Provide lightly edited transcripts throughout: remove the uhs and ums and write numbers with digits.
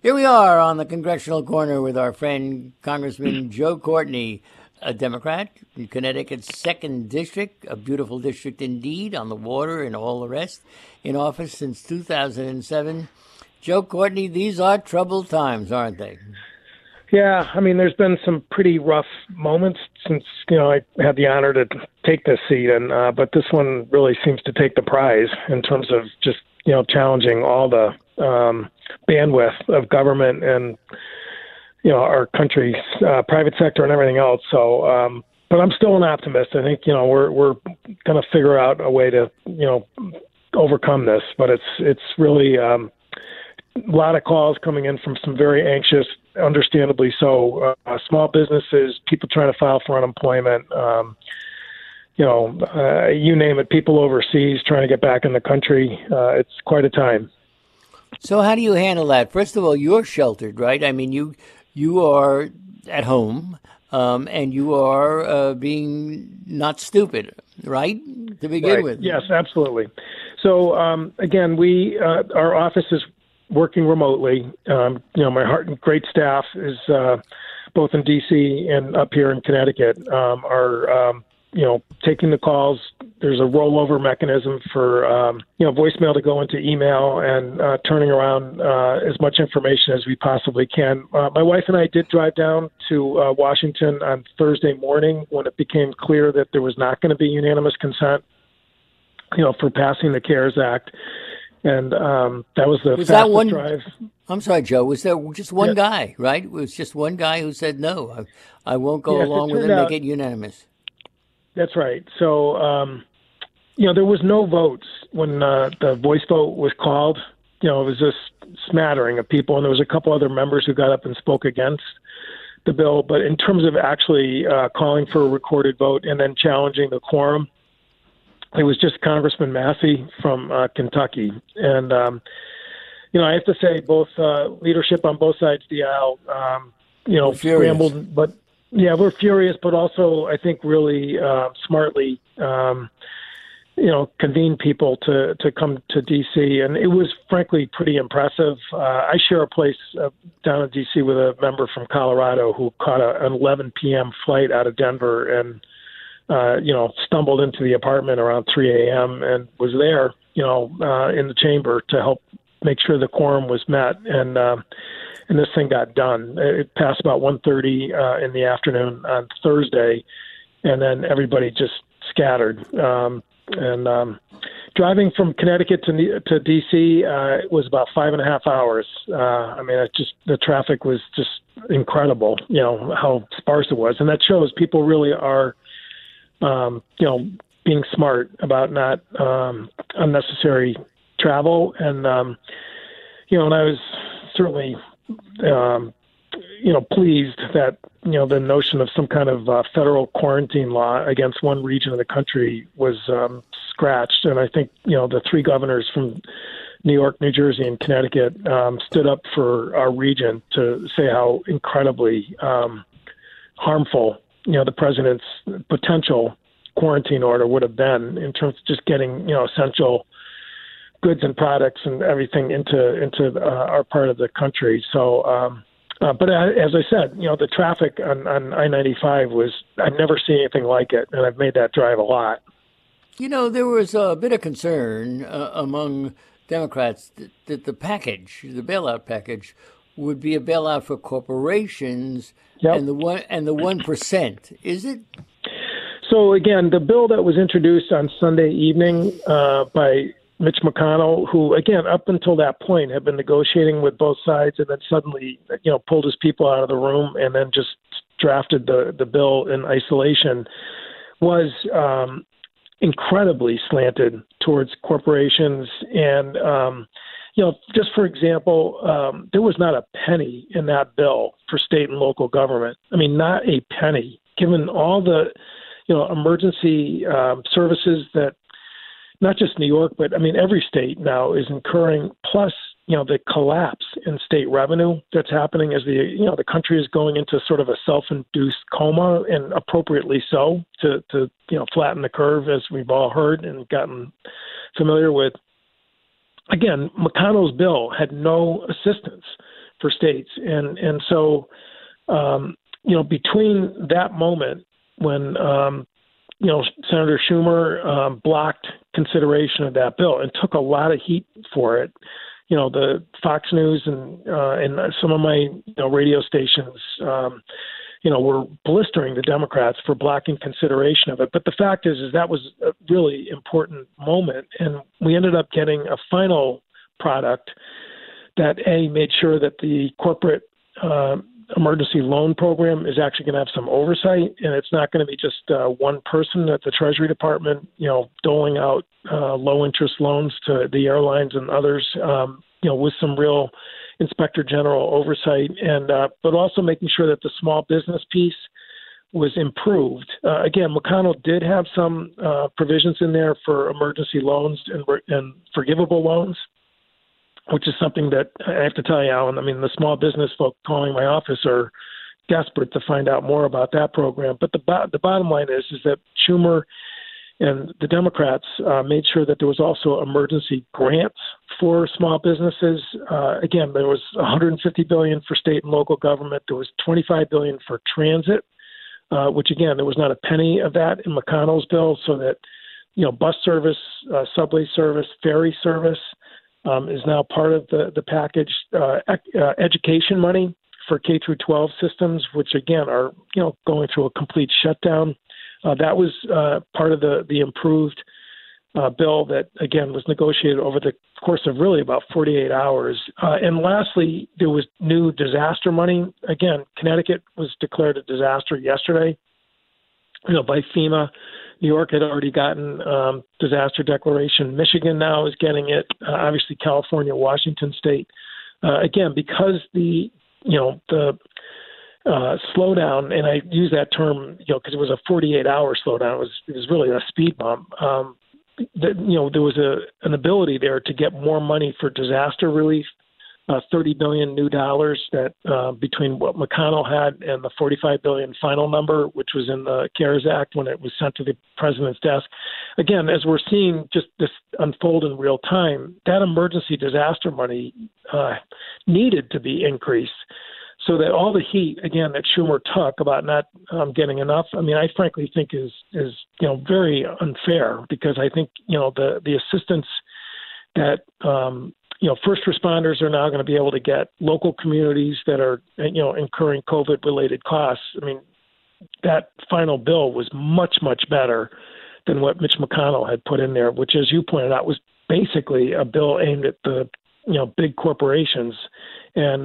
Here we are on the Congressional Corner with our friend Congressman Joe Courtney, a Democrat in Connecticut's 2nd District, a beautiful district indeed, on the water and all the rest, in office since 2007. Joe Courtney, these are troubled times, aren't they? Yeah, I mean, there's been some pretty rough moments since, I had the honor to take this seat, and but this one really seems to take the prize in terms of just, challenging all the bandwidth of government and, our country's private sector and everything else. So, but I'm still an optimist. I think, we're going to figure out a way to, overcome this, but it's really a lot of calls coming in from some very anxious, understandably so, small businesses, people trying to file for unemployment, you name it, people overseas trying to get back in the country. It's quite a time. So how do you handle that? First of all, you're sheltered, right? I mean, you are at home, and you are being not stupid, right? To begin with. Yes, absolutely. So again, our office is working remotely. My great staff is both in D.C. and up here in Connecticut are taking the calls. There's a rollover mechanism for voicemail to go into email and turning around as much information as we possibly can. My wife and I did drive down to Washington on Thursday morning when it became clear that there was not going to be unanimous consent, for passing the CARES Act. And that was the fastest drive. I'm sorry, Joe. Was there just one guy, right? It was just one guy who said, no, I won't go along with it, make it unanimous. That's right. So, there was no votes when the voice vote was called. It was just smattering of people, and there was a couple other members who got up and spoke against the bill. But in terms of actually calling for a recorded vote and then challenging the quorum, it was just Congressman Massey from Kentucky. And, I have to say both leadership on both sides of the aisle, scrambled, but yeah, we're furious, but also I think really smartly, convened people to come to D.C. And it was frankly pretty impressive. I share a place down in D.C. with a member from Colorado who caught an 11 p.m. flight out of Denver and, stumbled into the apartment around 3 a.m. and was there, in the chamber to help make sure the quorum was met. And this thing got done. It passed about 1:30 in the afternoon on Thursday, and then everybody just scattered. Driving from Connecticut to D.C. It was about 5.5 hours. The traffic was just incredible. How sparse it was, and that shows people really are, being smart about not unnecessary travel. And and I was certainly pleased that, the notion of some kind of federal quarantine law against one region of the country was scratched. And I think, the three governors from New York, New Jersey, and Connecticut stood up for our region to say how incredibly harmful, the president's potential quarantine order would have been in terms of just getting, essential goods and products and everything into our part of the country. So, but as I said, the traffic on I-95 I've never seen anything like it, and I've made that drive a lot. There was a bit of concern among Democrats that the bailout package, would be a bailout for corporations. Yep. and the 1%. Is it? So again, the bill that was introduced on Sunday evening by Mitch McConnell, who, again, up until that point had been negotiating with both sides and then suddenly, pulled his people out of the room and then just drafted the bill in isolation, was incredibly slanted towards corporations. And, just for example, there was not a penny in that bill for state and local government. I mean, not a penny, given all the, emergency services that not just New York, but every state now is incurring, plus, the collapse in state revenue that's happening as the country is going into sort of a self-induced coma, and appropriately so, to flatten the curve, as we've all heard and gotten familiar with. Again, McConnell's bill had no assistance for states. And so, between that moment when, Senator Schumer blocked consideration of that bill and took a lot of heat for it, the Fox News and some of my radio stations, were blistering the Democrats for blocking consideration of it. But the fact is that was a really important moment, and we ended up getting a final product that made sure that the corporate emergency loan program is actually going to have some oversight, and it's not going to be just one person at the Treasury Department, doling out low interest loans to the airlines and others, with some real Inspector General oversight, and but also making sure that the small business piece was improved. Again, McConnell did have some provisions in there for emergency loans and forgivable loans, which is something that I have to tell you, Alan, I mean, the small business folk calling my office are desperate to find out more about that program. But the bottom line is that Schumer and the Democrats made sure that there was also emergency grants for small businesses. Again, there was $150 billion for state and local government. There was $25 billion for transit, which again, there was not a penny of that in McConnell's bill. So that bus service, subway service, ferry service is now part of the package. Education money for K through 12 systems, which again are going through a complete shutdown. That was part of the improved bill that, again, was negotiated over the course of really about 48 hours. And lastly, there was new disaster money. Again, Connecticut was declared a disaster yesterday, by FEMA. New York had already gotten disaster declaration. Michigan now is getting it. Obviously, California, Washington State. Again, because the slowdown, and I use that term, because it was a 48-hour slowdown. It was really a speed bump. There was an ability there to get more money for disaster relief, $30 billion new dollars that between what McConnell had and the $45 billion final number, which was in the CARES Act when it was sent to the president's desk. Again, as we're seeing just this unfold in real time, that emergency disaster money needed to be increased. So that all the heat, again, that Schumer took about not getting enough, I mean, I frankly think is very unfair, because I think, the assistance that, first responders are now going to be able to get, local communities that are, incurring COVID-related costs. I mean, that final bill was much, much better than what Mitch McConnell had put in there, which, as you pointed out, was basically a bill aimed at the, big corporations. And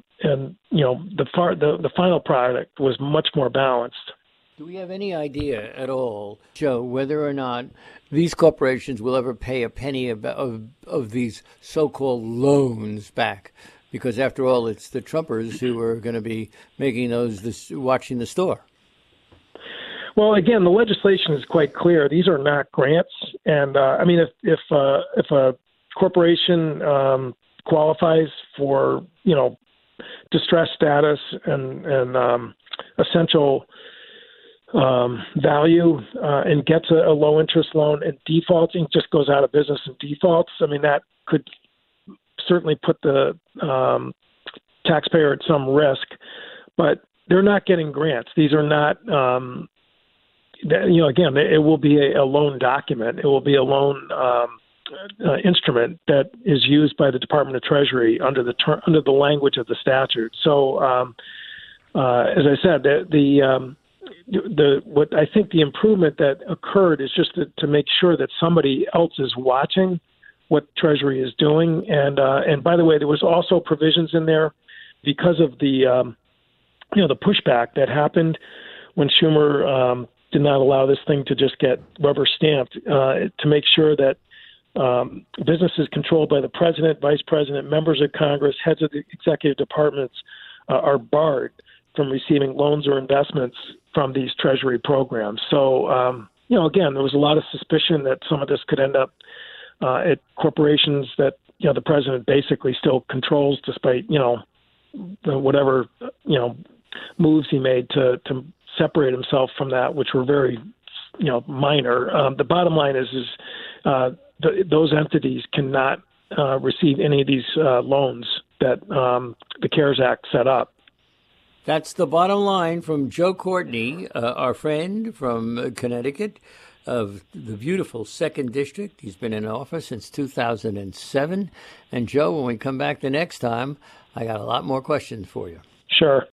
the final product was much more balanced. Do we have any idea at all, Joe, whether or not these corporations will ever pay a penny of these so-called loans back? Because after all, it's the Trumpers who are going to be making watching the store. Well, again, the legislation is quite clear. These are not grants, and I mean, if a corporation qualifies for distress status and essential value and gets a low interest loan and defaults and just goes out of business and defaults, I mean, that could certainly put the taxpayer at some risk, but they're not getting grants. These are not, again, it will be a loan document. It will be a loan instrument that is used by the Department of Treasury under the language of the statute. So, as I said, what I think the improvement that occurred is just to make sure that somebody else is watching what Treasury is doing. And by the way, there was also provisions in there because of the pushback that happened when Schumer did not allow this thing to just get rubber stamped, to make sure that businesses controlled by the president, vice president, members of Congress, heads of the executive departments are barred from receiving loans or investments from these Treasury programs. So, again, there was a lot of suspicion that some of this could end up at corporations that, the president basically still controls, despite, whatever, moves he made to separate himself from that, which were very, minor. The bottom line is those entities cannot receive any of these loans that the CARES Act set up. That's the bottom line from Joe Courtney, our friend from Connecticut, of the beautiful 2nd District. He's been in office since 2007. And Joe, when we come back the next time, I got a lot more questions for you. Sure.